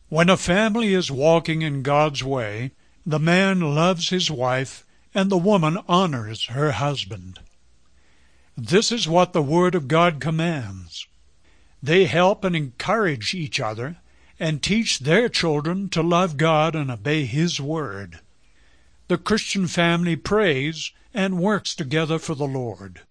When a family is walking in God's way, the man loves his wife and the woman honors her husband. This is what the Word of God commands. They help and encourage each other and teach their children to love God and obey His Word. The Christian family prays and works together for the Lord.